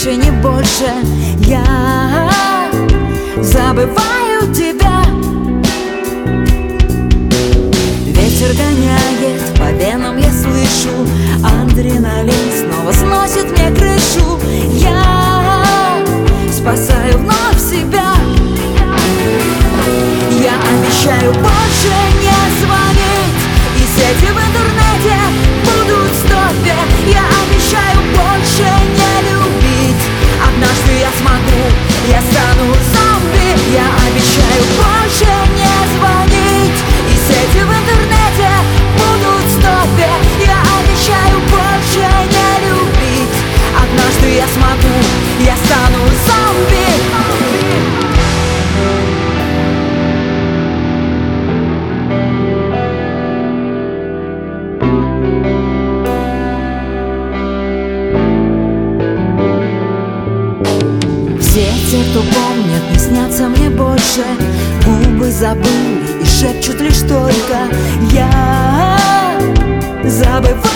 меньше, не больше. Я забываю тебя. Ветер гоняет по венам, я слышу. Адреналин снова сносит мне крышу. Я спасаю вновь себя. Я обещаю больше не звонить, и сети в интернете будут в стопе. Я обещаю больше не любить. Однажды я смогу, я стану зомби. Я обещаю больше не звонить, и сети в интернете будут в стопе. Я обещаю больше не любить. Однажды я смогу, я стану зомби. Все те, кто помнят, не снятся мне больше. Губы забыли и шепчут лишь только. Я забываю